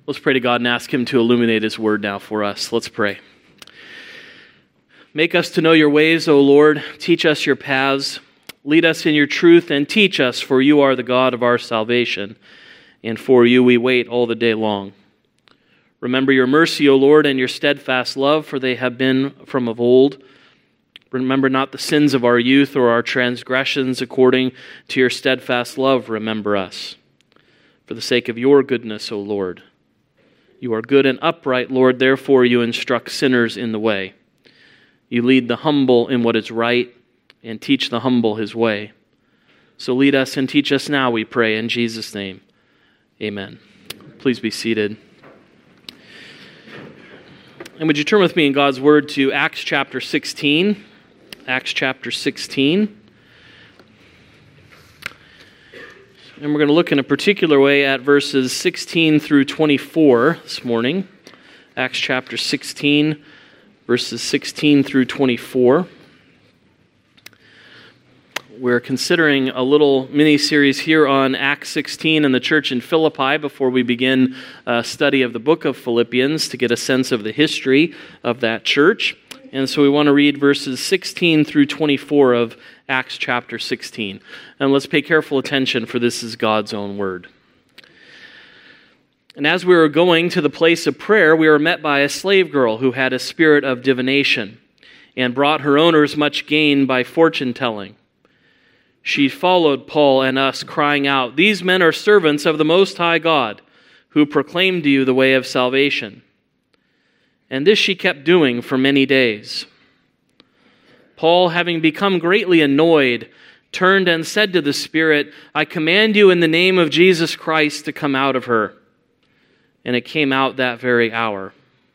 Let's pray to God and ask Him to illuminate His word now for us. Let's pray. Make us to know your ways, O Lord. Teach us your paths. Lead us in your truth and teach us, for you are the God of our salvation, and for you we wait all the day long. Remember your mercy, O Lord, and your steadfast love, for they have been from of old. Remember not the sins of our youth or our transgressions. According to your steadfast love, remember us. For the sake of your goodness, O Lord. You are good and upright, Lord, therefore you instruct sinners in the way. You lead the humble in what is right and teach the humble his way. So lead us and teach us now, we pray, in Jesus' name. Amen. Please be seated. And would you turn with me in God's Word to Acts chapter 16? Acts chapter 16. And we're going to look in a particular way at verses 16 through 24 this morning. Acts chapter 16, verses 16 through 24. We're considering a little mini-series here on Acts 16 and the church in Philippi before we begin a study of the book of Philippians to get a sense of the history of that church. And so we want to read verses 16 through 24 of Acts chapter 16. And let's pay careful attention, for this is God's own word. And as we were going to the place of prayer, we were met by a slave girl who had a spirit of divination and brought her owners much gain by fortune-telling. She followed Paul and us, crying out, "These men are servants of the Most High God, who proclaim to you the way of salvation." And this she kept doing for many days. Paul, having become greatly annoyed, turned and said to the Spirit, "I command you in the name of Jesus Christ to come out of her." And it came out that very hour.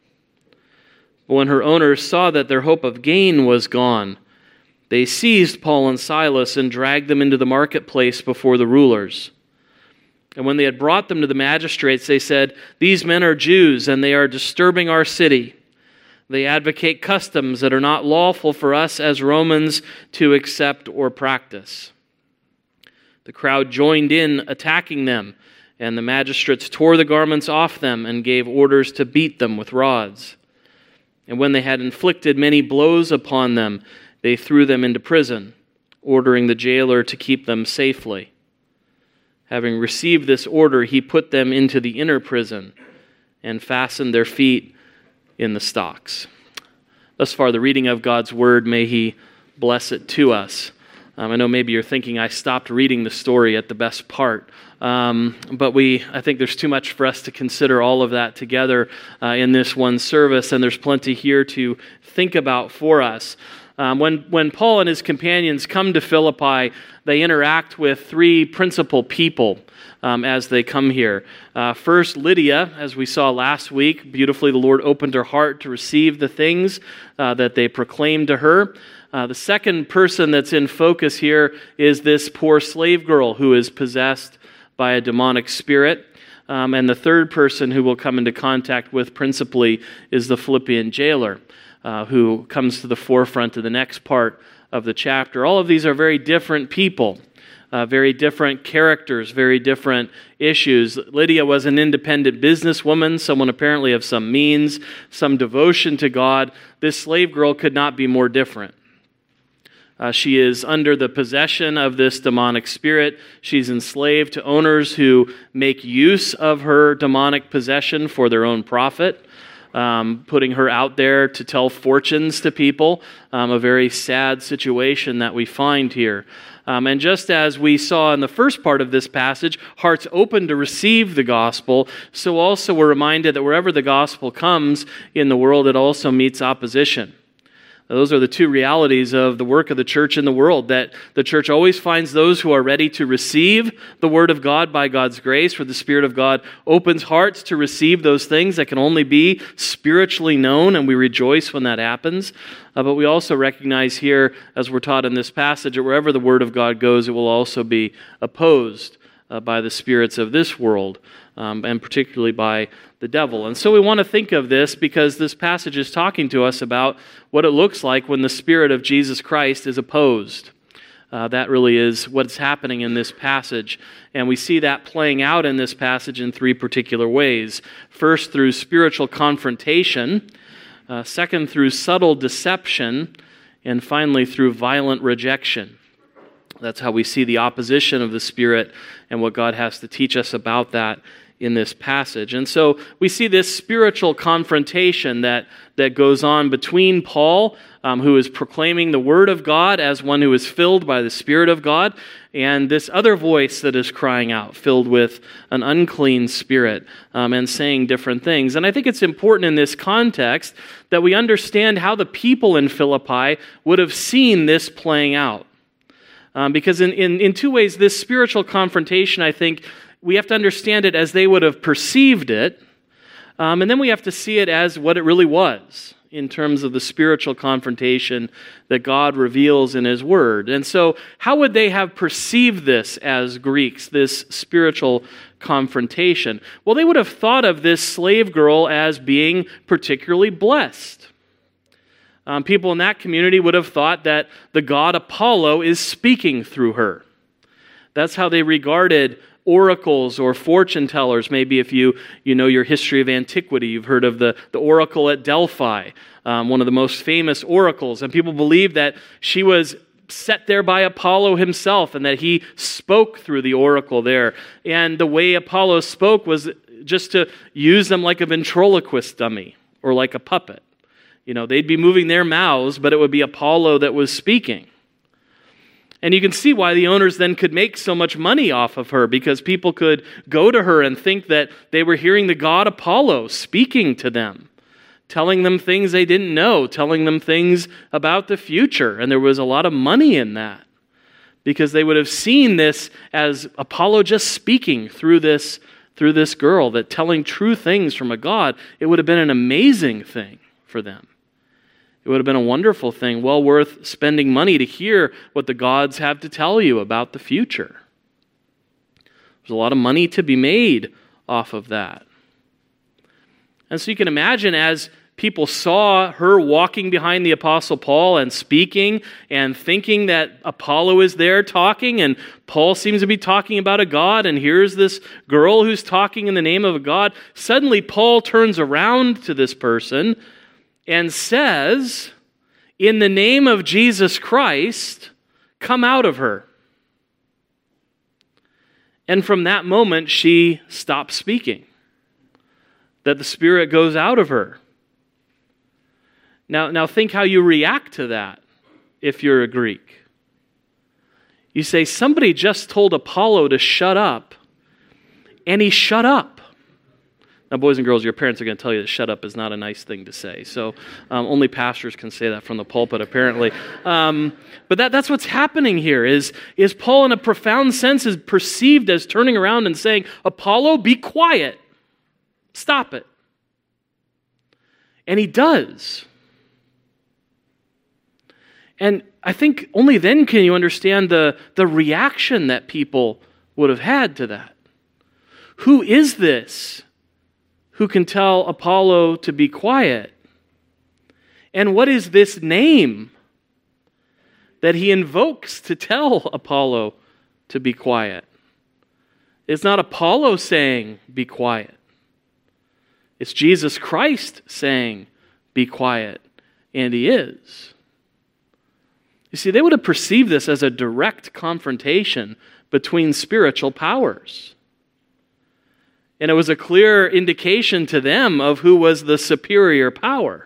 But when her owners saw that their hope of gain was gone, they seized Paul and Silas and dragged them into the marketplace before the rulers. And when they had brought them to the magistrates, they said, "These men are Jews, and they are disturbing our city. They advocate customs that are not lawful for us as Romans to accept or practice." The crowd joined in attacking them, and the magistrates tore the garments off them and gave orders to beat them with rods. And when they had inflicted many blows upon them, they threw them into prison, ordering the jailer to keep them safely. Having received this order, he put them into the inner prison and fastened their feet in the stocks. Thus far, the reading of God's word, may He bless it to us. I know maybe you're thinking I stopped reading the story at the best part, but I think there's too much for us to consider all of that together in this one service, and there's plenty here to think about for us. When Paul and his companions come to Philippi, they interact with three principal people as they come here. First, Lydia, as we saw last week, beautifully the Lord opened her heart to receive the things that they proclaimed to her. The second person that's in focus here is this poor slave girl who is possessed by a demonic spirit. And the third person who we'll come into contact with principally is the Philippian jailer, who comes to the forefront of the next part of the chapter. All of these are very different people, very different characters, very different issues. Lydia was an independent businesswoman, someone apparently of some means, some devotion to God. This slave girl could not be more different. She is under the possession of this demonic spirit. She's enslaved to owners who make use of her demonic possession for their own profit. Putting her out there to tell fortunes to people, a very sad situation that we find here. And just as we saw in the first part of this passage, hearts open to receive the gospel, so also we're reminded that wherever the gospel comes in the world, it also meets opposition. Those are the two realities of the work of the church in the world, that the church always finds those who are ready to receive the word of God by God's grace, where the Spirit of God opens hearts to receive those things that can only be spiritually known, and we rejoice when that happens. But we also recognize here, as we're taught in this passage, that wherever the word of God goes, it will also be opposed by the spirits of this world, and particularly by the devil. And so we want to think of this because this passage is talking to us about what it looks like when the Spirit of Jesus Christ is opposed. That really is what's happening in this passage. And we see that playing out in this passage in three particular ways. First, through spiritual confrontation. Second, through subtle deception. And finally, through violent rejection. That's how we see the opposition of the Spirit and what God has to teach us about that in this passage. And so we see this spiritual confrontation that goes on between Paul, who is proclaiming the Word of God as one who is filled by the Spirit of God, and this other voice that is crying out, filled with an unclean spirit, and saying different things. And I think it's important in this context that we understand how the people in Philippi would have seen this playing out. Because in two ways, this spiritual confrontation, I think, we have to understand it as they would have perceived it, and then we have to see it as what it really was in terms of the spiritual confrontation that God reveals in His Word. And so, how would they have perceived this as Greeks, this spiritual confrontation? Well, they would have thought of this slave girl as being particularly blessed. People in that community would have thought that the god Apollo is speaking through her. That's how they regarded oracles or fortune tellers. Maybe if you know your history of antiquity, you've heard of the oracle at Delphi, one of the most famous oracles. And people believed that she was set there by Apollo himself and that he spoke through the oracle there. And the way Apollo spoke was just to use them like a ventriloquist dummy or like a puppet. They'd be moving their mouths, but it would be Apollo that was speaking. And you can see why the owners then could make so much money off of her, because people could go to her and think that they were hearing the god Apollo speaking to them, telling them things they didn't know, telling them things about the future. And there was a lot of money in that, because they would have seen this as Apollo just speaking through this girl, that telling true things from a god. It would have been an amazing thing for them. It would have been a wonderful thing, well worth spending money to hear what the gods have to tell you about the future. There's a lot of money to be made off of that. And so you can imagine, as people saw her walking behind the Apostle Paul and speaking and thinking that Apollo is there talking, and Paul seems to be talking about a god, and here's this girl who's talking in the name of a god. Suddenly Paul turns around to this person and says, "In the name of Jesus Christ, come out of her." And from that moment, she stops speaking. That the Spirit goes out of her. Now think how you react to that if you're a Greek. You say, somebody just told Apollo to shut up, and he shut up. Now, boys and girls, your parents are going to tell you that shut up is not a nice thing to say. So only pastors can say that from the pulpit, apparently. But that's what's happening here, is Paul, in a profound sense, is perceived as turning around and saying, Apollo, be quiet. Stop it. And he does. And I think only then can you understand the reaction that people would have had to that. Who is this who can tell Apollo to be quiet? And what is this name that he invokes to tell Apollo to be quiet? It's not Apollo saying, be quiet. It's Jesus Christ saying, be quiet. And he is. You see, they would have perceived this as a direct confrontation between spiritual powers. And it was a clear indication to them of who was the superior power.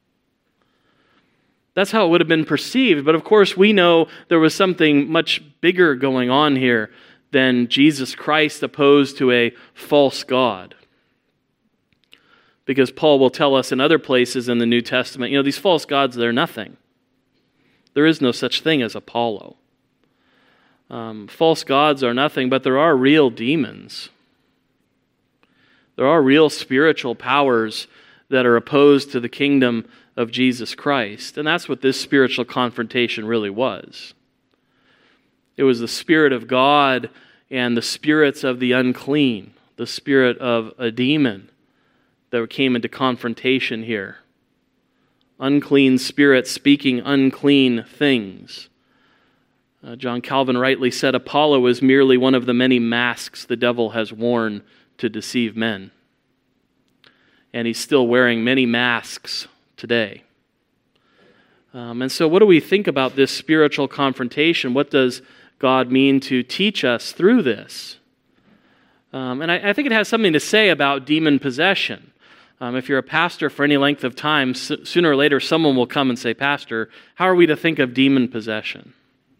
That's how it would have been perceived. But of course, we know there was something much bigger going on here than Jesus Christ opposed to a false god. Because Paul will tell us in other places in the New Testament, these false gods, they're nothing. There is no such thing as Apollo. False gods are nothing, but there are real demons. There are real spiritual powers that are opposed to the kingdom of Jesus Christ. And that's what this spiritual confrontation really was. It was the Spirit of God and the spirits of the unclean, the spirit of a demon, that came into confrontation here. Unclean spirits speaking unclean things. John Calvin rightly said, Apollo is merely one of the many masks the devil has worn to deceive men. And he's still wearing many masks today. And so what do we think about this spiritual confrontation? What does God mean to teach us through this? And I think it has something to say about demon possession. If you're a pastor for any length of time, sooner or later someone will come and say, Pastor, how are we to think of demon possession?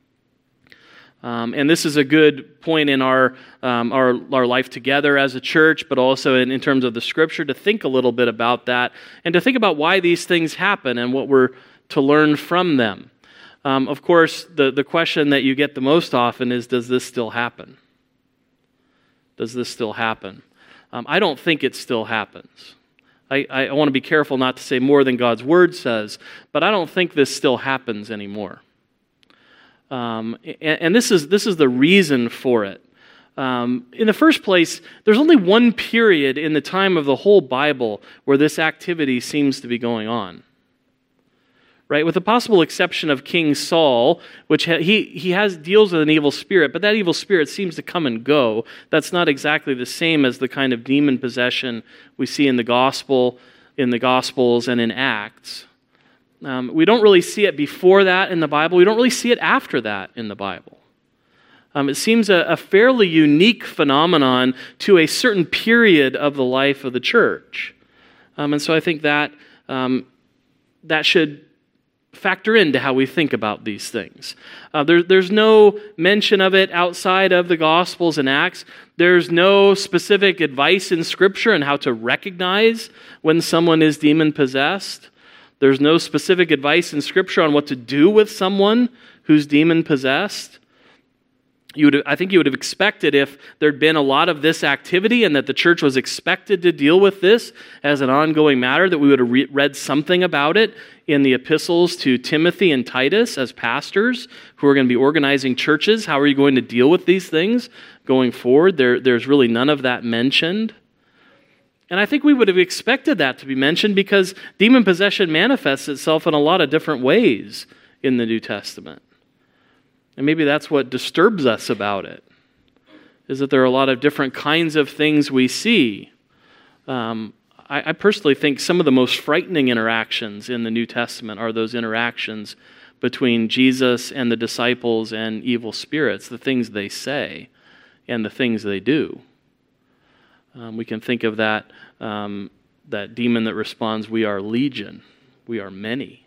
And this is a good point in our life together as a church, but also in terms of the Scripture, to think a little bit about that and to think about why these things happen and what we're to learn from them. Of course, the question that you get the most often is, does this still happen? Does this still happen? I don't think it still happens. I want to be careful not to say more than God's Word says, but I don't think this still happens anymore. And this is the reason for it. In the first place, there's only one period in the time of the whole Bible where this activity seems to be going on. Right, with the possible exception of King Saul, which he deals with an evil spirit, but that evil spirit seems to come and go. That's not exactly the same as the kind of demon possession we see in the Gospels, and in Acts. We don't really see it before that in the Bible. We don't really see it after that in the Bible. It seems a fairly unique phenomenon to a certain period of the life of the church, and so I think that should factor into how we think about these things. There's no mention of it outside of the Gospels and Acts. There's no specific advice in Scripture on how to recognize when someone is demon-possessed. There's no specific advice in Scripture on what to do with someone who's demon-possessed. I think you would have expected, if there'd been a lot of this activity and that the church was expected to deal with this as an ongoing matter, that we would have read something about it in the epistles to Timothy and Titus as pastors who are going to be organizing churches. How are you going to deal with these things going forward? There's really none of that mentioned. And I think we would have expected that to be mentioned because demon possession manifests itself in a lot of different ways in the New Testament. And maybe that's what disturbs us about it, is that there are a lot of different kinds of things we see. I personally think some of the most frightening interactions in the New Testament are those interactions between Jesus and the disciples and evil spirits, the things they say and the things they do. We can think of that demon that responds, "We are legion, we are many."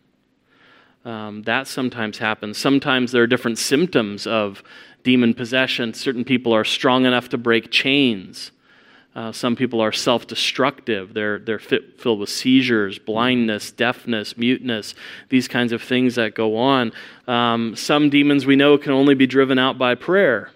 That sometimes happens. Sometimes there are different symptoms of demon possession. Certain people are strong enough to break chains. Some people are self-destructive. They're filled with seizures, blindness, deafness, muteness, these kinds of things that go on. Some demons we know can only be driven out by prayer.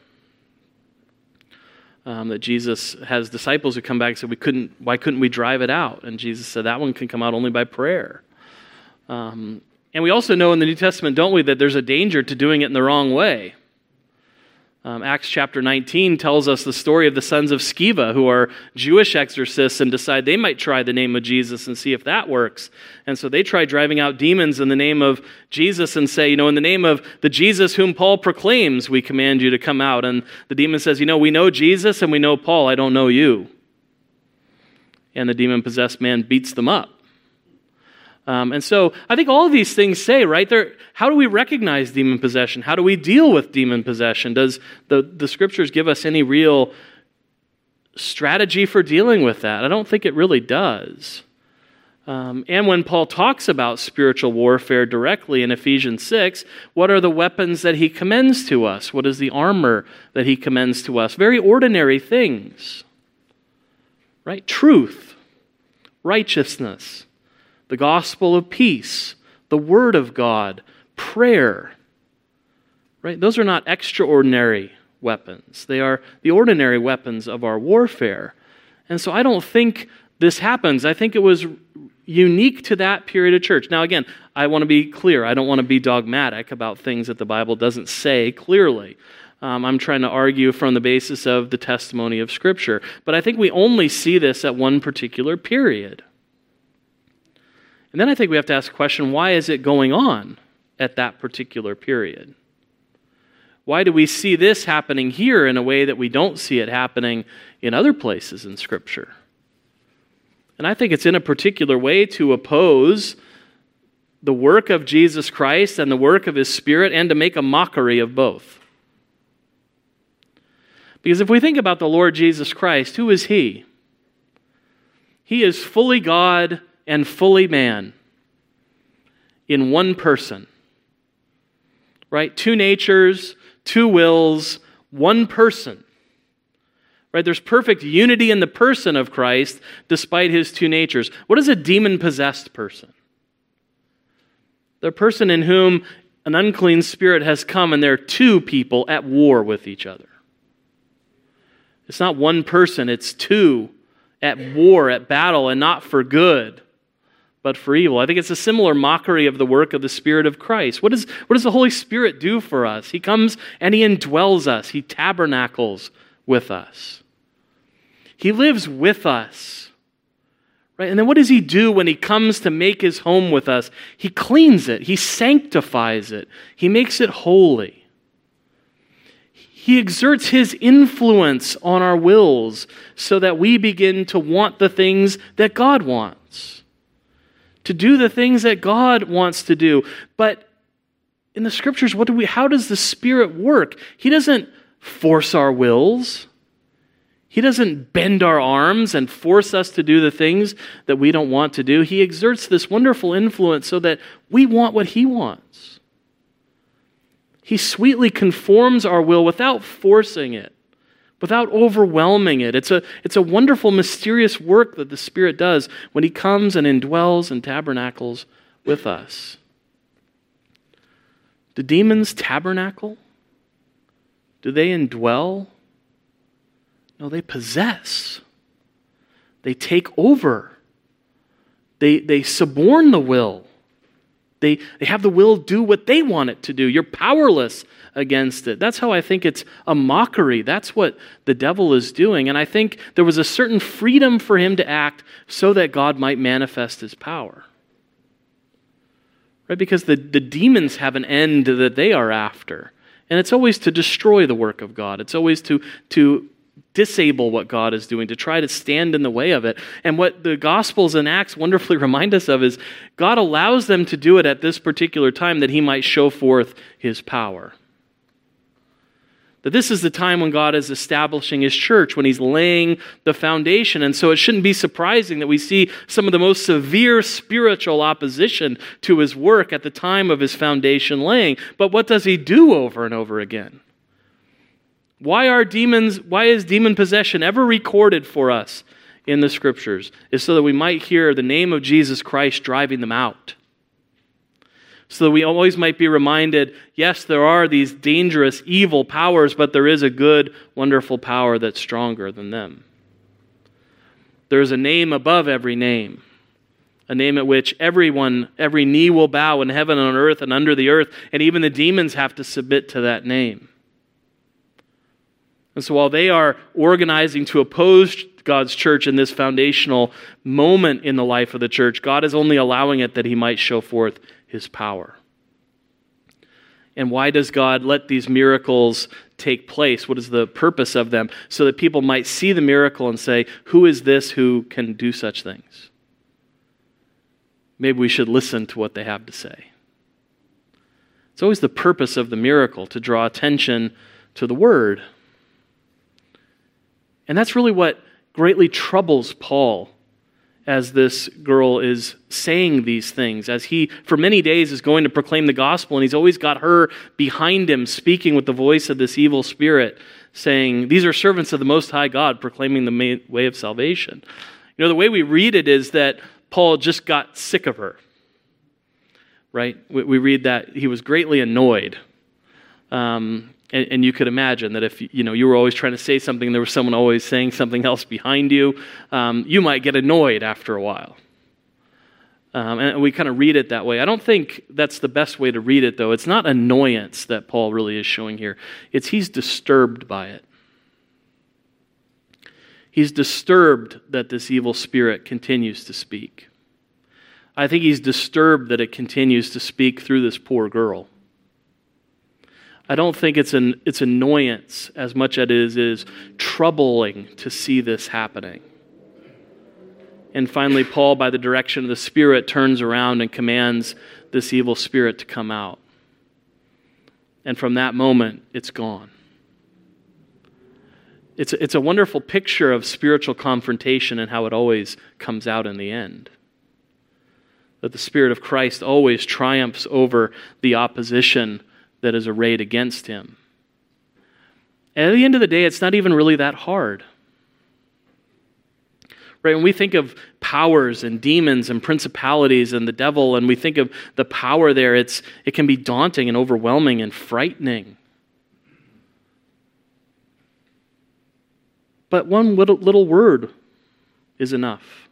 That Jesus has disciples who come back and say, why couldn't we drive it out? And Jesus said, that one can come out only by prayer. And we also know in the New Testament, don't we, that there's a danger to doing it in the wrong way. Acts chapter 19 tells us the story of the sons of Sceva, who are Jewish exorcists and decide they might try the name of Jesus and see if that works. And so they try driving out demons in the name of Jesus and say, in the name of the Jesus whom Paul proclaims, we command you to come out. And the demon says, we know Jesus and we know Paul, I don't know you. And the demon-possessed man beats them up. And so I think all of these things say, right, how do we recognize demon possession? How do we deal with demon possession? Does the Scriptures give us any real strategy for dealing with that? I don't think it really does. And when Paul talks about spiritual warfare directly in Ephesians 6, what are the weapons that he commends to us? What is the armor that he commends to us? Very ordinary things, right? Truth, righteousness, the gospel of peace, the word of God, prayer, right? Those are not extraordinary weapons. They are the ordinary weapons of our warfare. And so I don't think this happens. I think it was unique to that period of church. Now again, I want to be clear. I don't want to be dogmatic about things that the Bible doesn't say clearly. I'm trying to argue from the basis of the testimony of Scripture. But I think we only see this at one particular period. And then I think we have to ask the question, why is it going on at that particular period? Why do we see this happening here in a way that we don't see it happening in other places in Scripture? And I think it's in a particular way to oppose the work of Jesus Christ and the work of His Spirit, and to make a mockery of both. Because if we think about the Lord Jesus Christ, who is He? He is fully God and fully man in one person. Right? Two natures, two wills, one person. Right? There's perfect unity in the person of Christ despite His two natures. What is a demon-possessed person? They're a person in whom an unclean spirit has come, and they're two people at war with each other. It's not one person, it's two at war, at battle, and not for good, but for evil. I think it's a similar mockery of the work of the Spirit of Christ. What does the Holy Spirit do for us? He comes and He indwells us. He tabernacles with us. He lives with us. Right? And then what does He do when He comes to make His home with us? He cleans it. He sanctifies it. He makes it holy. He exerts His influence on our wills so that we begin to want the things that God wants, to do the things that God wants to do. But in the Scriptures, how does the Spirit work? He doesn't force our wills. He doesn't bend our arms and force us to do the things that we don't want to do. He exerts this wonderful influence so that we want what He wants. He sweetly conforms our will without forcing it, without overwhelming it. It's a wonderful, mysterious work that the Spirit does when He comes and indwells and tabernacles with us. Do demons tabernacle? Do they indwell? No, they possess. They take over. They suborn the will. They have the will do what they want it to do. You're powerless against it. That's how I think it's a mockery. That's what the devil is doing. And I think there was a certain freedom for him to act so that God might manifest His power. Right? Because the demons have an end that they are after. And it's always to destroy the work of God. It's always to disable what God is doing, to try to stand in the way of it. And what the Gospels and Acts wonderfully remind us of is God allows them to do it at this particular time that He might show forth His power. That this is the time when God is establishing His church, when He's laying the foundation. And so it shouldn't be surprising that we see some of the most severe spiritual opposition to His work at the time of His foundation laying. But what does He do over and over again? Why is demon possession ever recorded for us in the Scriptures? Is so that we might hear the name of Jesus Christ driving them out. So that we always might be reminded, yes, there are these dangerous, evil powers, but there is a good, wonderful power that's stronger than them. There is a name above every name, a name at which every knee will bow in heaven and on earth and under the earth, and even the demons have to submit to that name. And so while they are organizing to oppose God's church in this foundational moment in the life of the church, God is only allowing it that He might show forth His power. And why does God let these miracles take place? What is the purpose of them? So that people might see the miracle and say, who is this who can do such things? Maybe we should listen to what they have to say. It's always the purpose of the miracle, to draw attention to the Word. And that's really what greatly troubles Paul as this girl is saying these things, as he, for many days, is going to proclaim the gospel, and he's always got her behind him, speaking with the voice of this evil spirit, saying, these are servants of the Most High God, proclaiming the way of salvation. You know, the way we read it is that Paul just got sick of her, right? We read that he was greatly annoyed. And you could imagine that if you were always trying to say something, there was someone always saying something else behind you, you might get annoyed after a while. And we kind of read it that way. I don't think that's the best way to read it, though. It's not annoyance that Paul really is showing here. It's he's disturbed by it. He's disturbed that this evil spirit continues to speak. I think he's disturbed that it continues to speak through this poor girl. I don't think it's annoyance as much as it is troubling to see this happening. And finally, Paul, by the direction of the Spirit, turns around and commands this evil spirit to come out. And from that moment, it's gone. It's a wonderful picture of spiritual confrontation and how it always comes out in the end. That the Spirit of Christ always triumphs over the opposition that is arrayed against him. And at the end of the day, it's not even really that hard. Right? When we think of powers and demons and principalities and the devil, and we think of the power there, it can be daunting and overwhelming and frightening. But one little word is enough.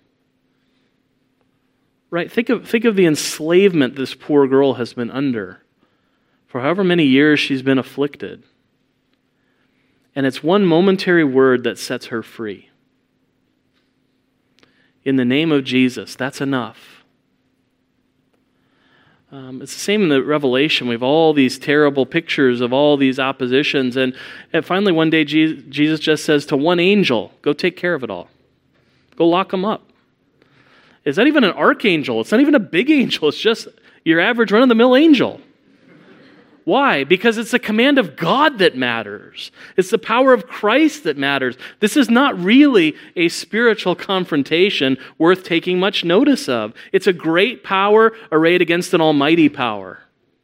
Right? Think of the enslavement this poor girl has been under for however many years she's been afflicted. And it's one momentary word that sets her free. In the name of Jesus, that's enough. It's the same in the Revelation. We have all these terrible pictures of all these oppositions. And finally, one day, Jesus just says to one angel, go take care of it all. Go lock them up. It's not even an archangel. It's not even a big angel. It's just your average run-of-the-mill angel. Why? Because it's the command of God that matters. It's the power of Christ that matters. This is not really a spiritual confrontation worth taking much notice of. It's a great power arrayed against an almighty power.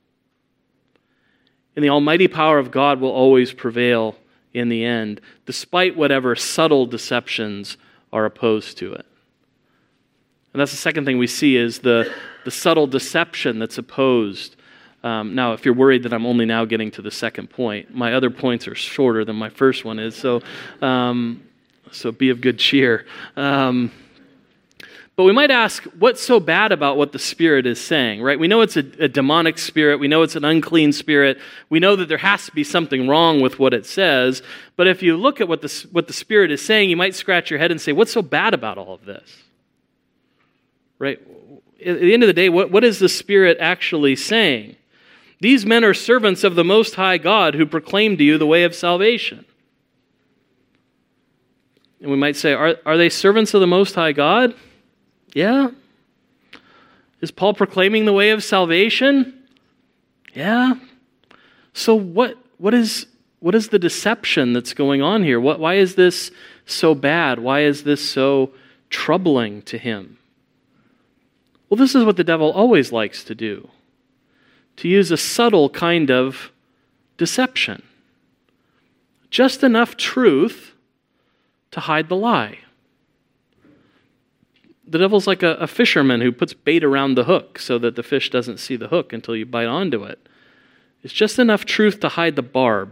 And the almighty power of God will always prevail in the end, despite whatever subtle deceptions are opposed to it. And that's the second thing we see is the subtle deception that's opposed. Now, if you're worried that I'm only now getting to the second point, my other points are shorter than my first one is, so be of good cheer. But we might ask, what's so bad about what the Spirit is saying, right? We know it's a demonic spirit. We know it's an unclean spirit. We know that there has to be something wrong with what it says. But if you look at what the Spirit is saying, you might scratch your head and say, what's so bad about all of this? Right? At the end of the day, what is the Spirit actually saying? These men are servants of the Most High God who proclaim to you the way of salvation. And we might say, are they servants of the Most High God? Yeah. Is Paul proclaiming the way of salvation? Yeah. So what is the deception that's going on here? Why is this so bad? Why is this so troubling to him? Well, this is what the devil always likes to do. To use a subtle kind of deception. Just enough truth to hide the lie. The devil's like a fisherman who puts bait around the hook so that the fish doesn't see the hook until you bite onto it. It's just enough truth to hide the barb.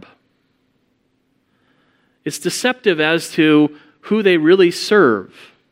It's deceptive as to who they really serve.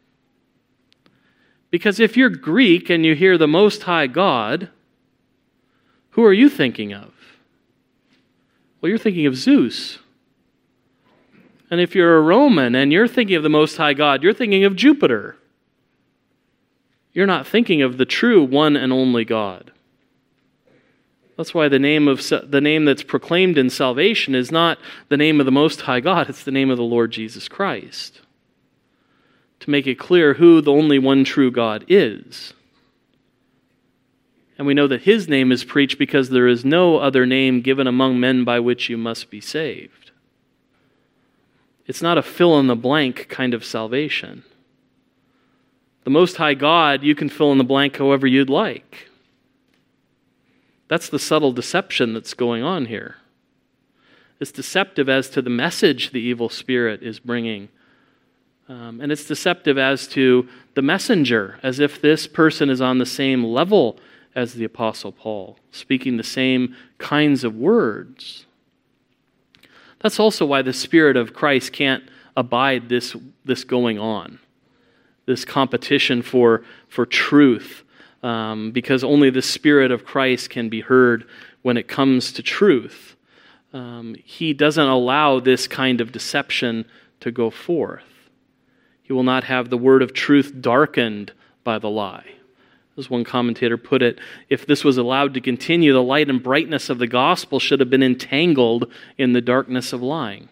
Because if you're Greek and you hear the Most High God, who are you thinking of? Well, you're thinking of Zeus. And if you're a Roman and you're thinking of the Most High God, you're thinking of Jupiter. You're not thinking of the true one and only God. That's why the name that's proclaimed in salvation is not the name of the Most High God, it's the name of the Lord Jesus Christ. To make it clear who the only one true God is. And we know that his name is preached because there is no other name given among men by which you must be saved. It's not a fill-in-the-blank kind of salvation. The Most High God, you can fill in the blank however you'd like. That's the subtle deception that's going on here. It's deceptive as to the message the evil spirit is bringing. And it's deceptive as to the messenger, as if this person is on the same level as the Apostle Paul, speaking the same kinds of words. That's also why the Spirit of Christ can't abide this going on, this competition for truth, because only the Spirit of Christ can be heard when it comes to truth. He doesn't allow this kind of deception to go forth. He will not have the word of truth darkened by the lie. As one commentator put it, if this was allowed to continue, the light and brightness of the gospel should have been entangled in the darkness of lying.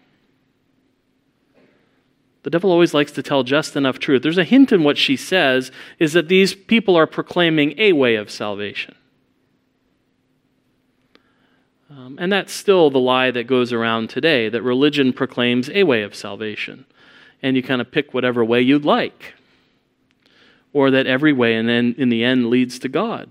The devil always likes to tell just enough truth. There's a hint in what she says, is that these people are proclaiming a way of salvation. And that's still the lie that goes around today, that religion proclaims a way of salvation. And you kind of pick whatever way you'd like. Or that every way, and then in the end, leads to God.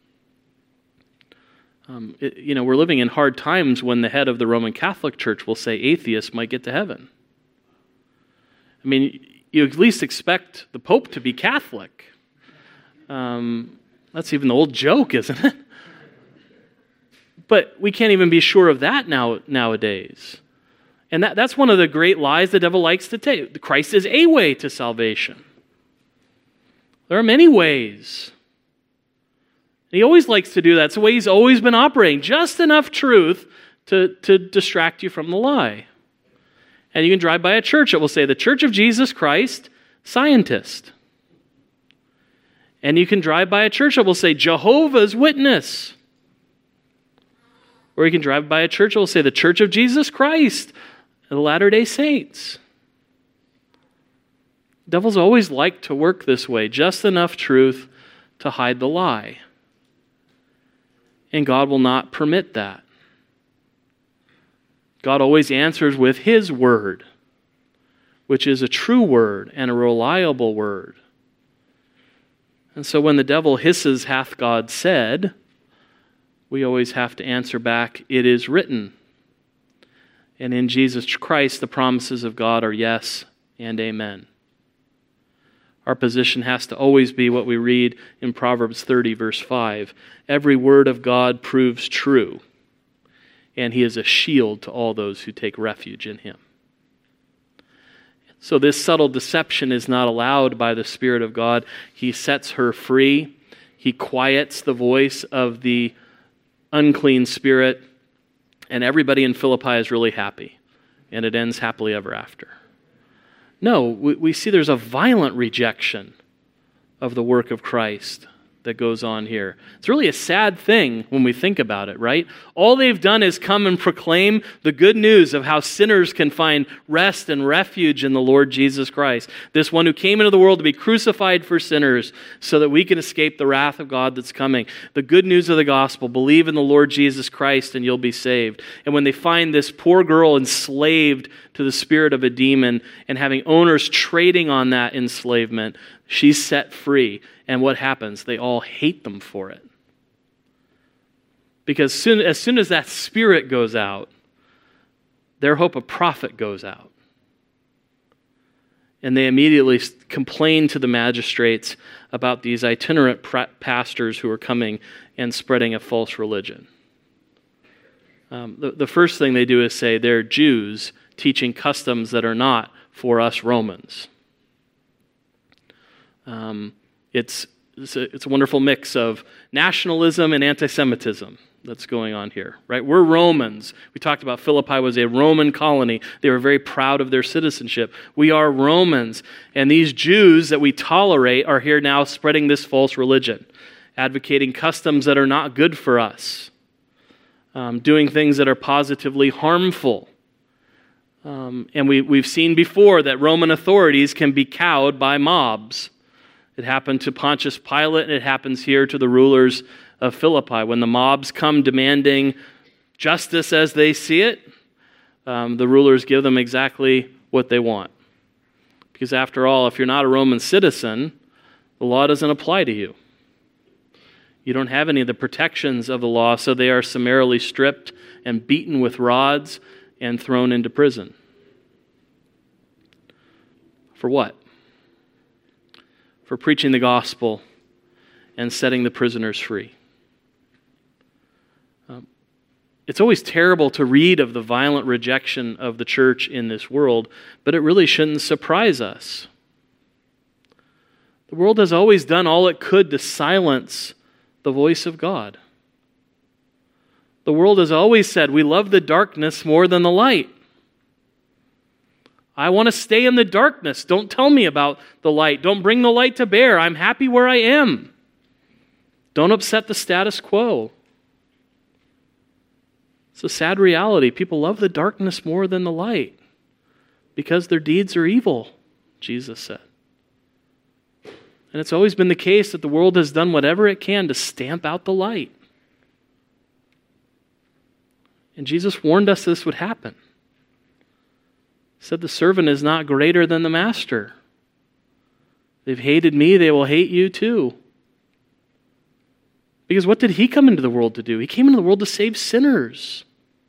We're living in hard times when the head of the Roman Catholic Church will say atheists might get to heaven. I mean, you at least expect the Pope to be Catholic. That's even the old joke, isn't it? But we can't even be sure of that nowadays. And that's one of the great lies the devil likes to take. Christ is a way to salvation. There are many ways. He always likes to do that. It's the way he's always been operating. Just enough truth to distract you from the lie. And you can drive by a church that will say, the Church of Jesus Christ, scientist. And you can drive by a church that will say, Jehovah's Witness. Or you can drive by a church that will say, the Church of Jesus Christ, the Latter-day Saints. Devils always like to work this way, just enough truth to hide the lie. And God will not permit that. God always answers with His word, which is a true word and a reliable word. And so when the devil hisses, hath God said, we always have to answer back, it is written. And in Jesus Christ, the promises of God are yes and amen. Our position has to always be what we read in Proverbs 30, verse 5. Every word of God proves true, and He is a shield to all those who take refuge in Him. So this subtle deception is not allowed by the Spirit of God. He sets her free. He quiets the voice of the unclean spirit, and everybody in Philippi is really happy, and it ends happily ever after. No, we see there's a violent rejection of the work of Christ that goes on here. It's really a sad thing when we think about it, right? All they've done is come and proclaim the good news of how sinners can find rest and refuge in the Lord Jesus Christ. This one who came into the world to be crucified for sinners so that we can escape the wrath of God that's coming. The good news of the gospel, believe in the Lord Jesus Christ and you'll be saved. And when they find this poor girl enslaved to the spirit of a demon and having owners trading on that enslavement, she's set free. And what happens? They all hate them for it. Because as soon as that spirit goes out, their hope of profit goes out. And they immediately complain to the magistrates about these itinerant pastors who are coming and spreading a false religion. The first thing they do is say they're Jews teaching customs that are not for us Romans. It's a wonderful mix of nationalism and anti-Semitism that's going on here, right? We're Romans. We talked about Philippi was a Roman colony. They were very proud of their citizenship. We are Romans. And these Jews that we tolerate are here now spreading this false religion, advocating customs that are not good for us, doing things that are positively harmful. And we've seen before that Roman authorities can be cowed by mobs. It happened to Pontius Pilate, and it happens here to the rulers of Philippi. When the mobs come demanding justice as they see it, the rulers give them exactly what they want. Because after all, if you're not a Roman citizen, the law doesn't apply to you. You don't have any of the protections of the law, so they are summarily stripped and beaten with rods and thrown into prison. For what? For preaching the gospel and setting the prisoners free. It's always terrible to read of the violent rejection of the church in this world, but it really shouldn't surprise us. The world has always done all it could to silence the voice of God. The world has always said, we love the darkness more than the light. I want to stay in the darkness. Don't tell me about the light. Don't bring the light to bear. I'm happy where I am. Don't upset the status quo. It's a sad reality. People love the darkness more than the light because their deeds are evil, Jesus said. And it's always been the case that the world has done whatever it can to stamp out the light. And Jesus warned us this would happen. He said the servant is not greater than the master. They've hated me, they will hate you too. Because what did he come into the world to do? He came into the world to save sinners.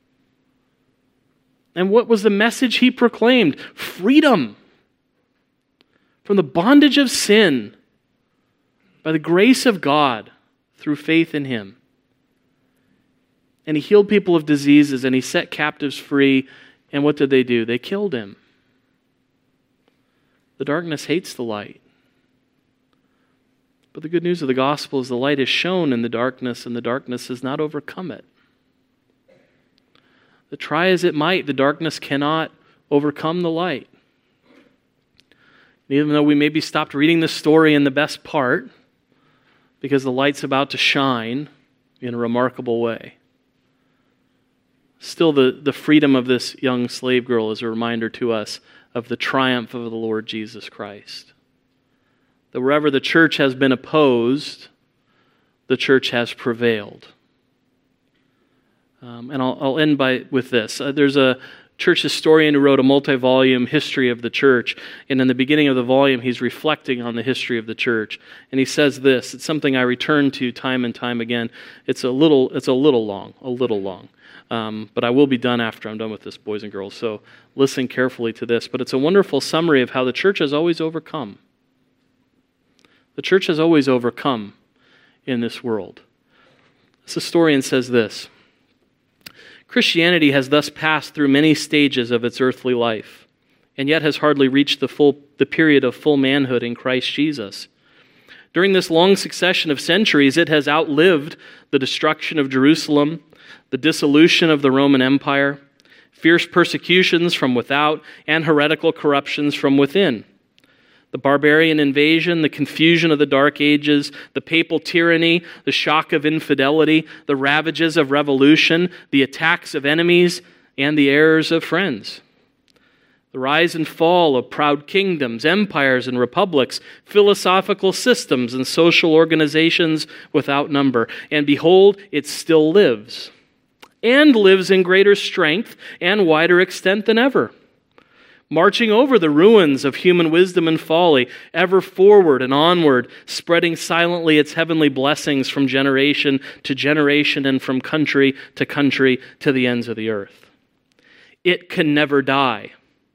And what was the message he proclaimed? Freedom from the bondage of sin by the grace of God through faith in him. And he healed people of diseases and he set captives free. And what did they do? They killed him. The darkness hates the light. But the good news of the gospel is the light is shown in the darkness, and the darkness has not overcome it. But try as it might, the darkness cannot overcome the light. And even though we maybe stopped reading the story in the best part, because the light's about to shine in a remarkable way, still the freedom of this young slave girl is a reminder to us of the triumph of the Lord Jesus Christ. That wherever the church has been opposed, the church has prevailed. And I'll end with this. There's a church historian who wrote a multi-volume history of the church, and in the beginning of the volume, he's reflecting on the history of the church. And he says this. It's something I return to time and time again. It's a little long. But I will be done after I'm done with this, boys and girls. So listen carefully to this. But it's a wonderful summary of how the church has always overcome. The church has always overcome in this world. This historian says this: Christianity has thus passed through many stages of its earthly life, and yet has hardly reached the period of full manhood in Christ Jesus. During this long succession of centuries, it has outlived the destruction of Jerusalem, the dissolution of the Roman Empire, fierce persecutions from without, and heretical corruptions from within. The barbarian invasion, the confusion of the Dark Ages, the papal tyranny, the shock of infidelity, the ravages of revolution, the attacks of enemies, and the errors of friends. The rise and fall of proud kingdoms, empires and republics, philosophical systems and social organizations without number. And behold, it still lives, and lives in greater strength and wider extent than ever, marching over the ruins of human wisdom and folly, ever forward and onward, spreading silently its heavenly blessings from generation to generation and from country to the ends of the earth. It can never die.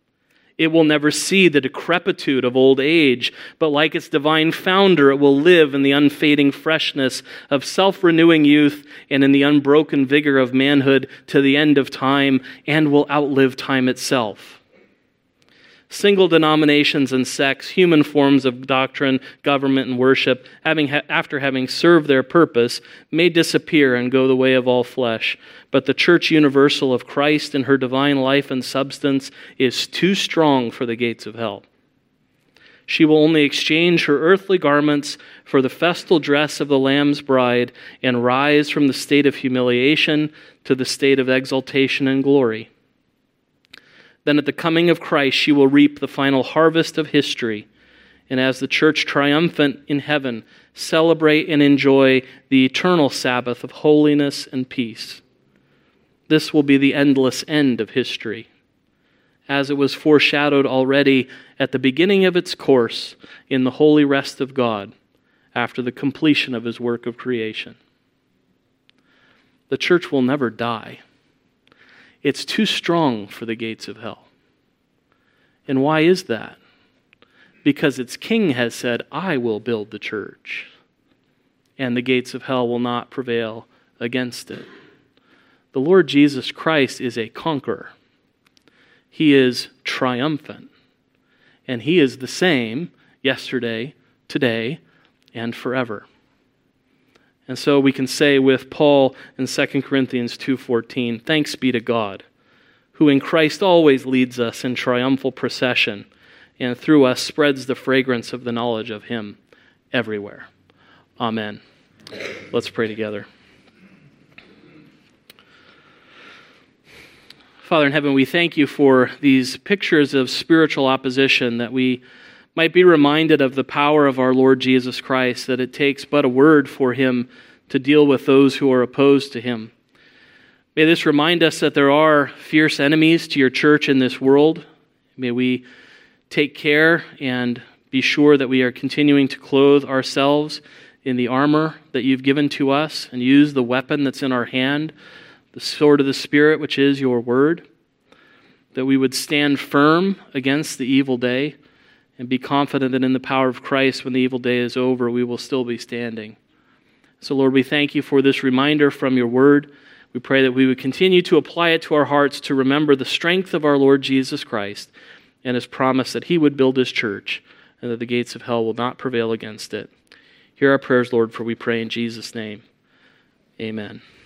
It will never see the decrepitude of old age, but like its divine founder, it will live in the unfading freshness of self-renewing youth and in the unbroken vigor of manhood to the end of time, and will outlive time itself. Single denominations and sects, human forms of doctrine, government, and worship, after having served their purpose, may disappear and go the way of all flesh. But the Church Universal of Christ in her divine life and substance is too strong for the gates of hell. She will only exchange her earthly garments for the festal dress of the Lamb's bride and rise from the state of humiliation to the state of exaltation and glory. Then at the coming of Christ, she will reap the final harvest of history, and as the church triumphant in heaven, celebrate and enjoy the eternal Sabbath of holiness and peace. This will be the endless end of history, as it was foreshadowed already at the beginning of its course in the holy rest of God after the completion of his work of creation. The church will never die. It's too strong for the gates of hell. And why is that? Because its king has said, I will build the church, and the gates of hell will not prevail against it. The Lord Jesus Christ is a conqueror. He is triumphant, and he is the same yesterday, today, and forever. And so we can say with Paul in 2 Corinthians 2:14, thanks be to God, who in Christ always leads us in triumphal procession, and through us spreads the fragrance of the knowledge of him everywhere. Amen. Let's pray together. Father in heaven, we thank you for these pictures of spiritual opposition, that we might be reminded of the power of our Lord Jesus Christ, that it takes but a word for him to deal with those who are opposed to him. May this remind us that there are fierce enemies to your church in this world. May we take care and be sure that we are continuing to clothe ourselves in the armor that you've given to us and use the weapon that's in our hand, the sword of the Spirit, which is your word, that we would stand firm against the evil day and be confident that in the power of Christ, when the evil day is over, we will still be standing. So, Lord, we thank you for this reminder from your word. We pray that we would continue to apply it to our hearts to remember the strength of our Lord Jesus Christ and his promise that he would build his church and that the gates of hell will not prevail against it. Hear our prayers, Lord, for we pray in Jesus' name. Amen.